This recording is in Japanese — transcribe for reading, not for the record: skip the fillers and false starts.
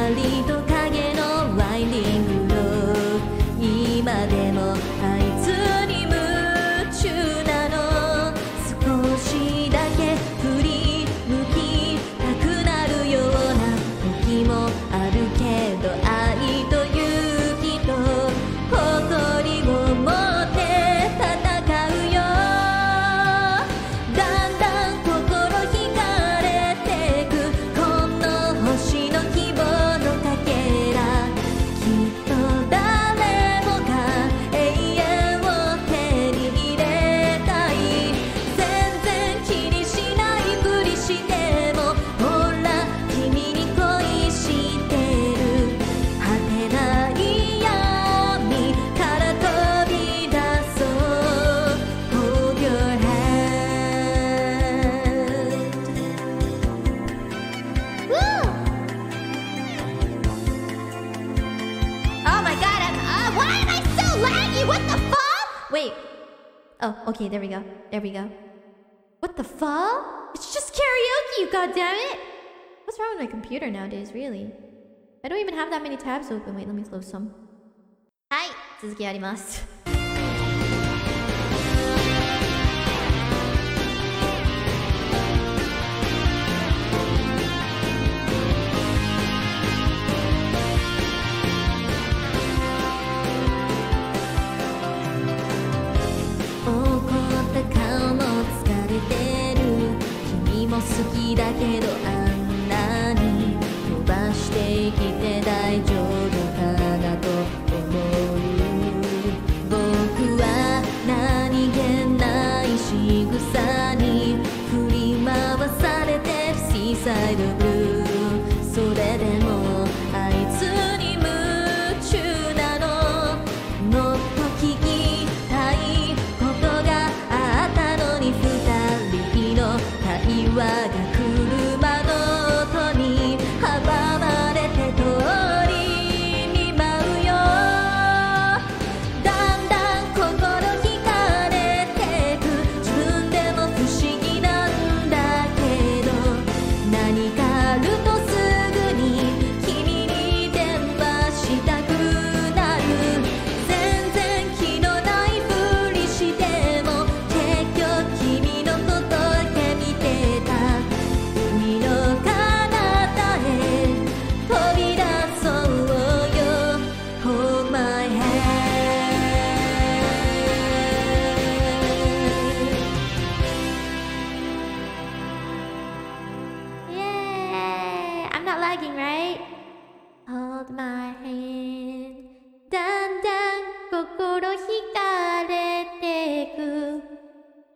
光と影のワインディングロード、今でもあいつに夢中なの。少しだけ振り向きたくなるような時もあるけど、愛と勇気と誇りを持って戦うよ。だんだん心惹かれてくこの星の希望のかけら、きっと誰もが永遠を手に入れたい。全然気にしないふりしても、ほら君に恋してる。果てない闇から飛び出そう。 Hold your hand. Woo! Oh my god, why am I so laggy? What the fuck? Wait. Oh, okay, there we go. There we go. What the fuck? It's just karaoke, you goddammit! What's wrong with my computer nowadays, really? I don't even have that many tabs open. Wait, let me close some. はい、続きあります。怒った顔も疲れてる。君も好きだけど、あんなに飛ばしてきて大丈夫かなと思う。僕は何気ない仕草に振り回されてるシーサイドブルー。それでもあいつに夢中なの。もっと聞きたいことがあったのに、二人の会話が車の音に阻まれて通りに舞うよ。だんだん心惹かれてく自分でも不思議なんだけど、何かあるとすぐに君に電話したくなる。全然気のないふりしても結局君のことだけ見てた。海の彼方へ飛び出そうよ。 Hold my hand. Yay! I'm not lagging, right? Hold my hand.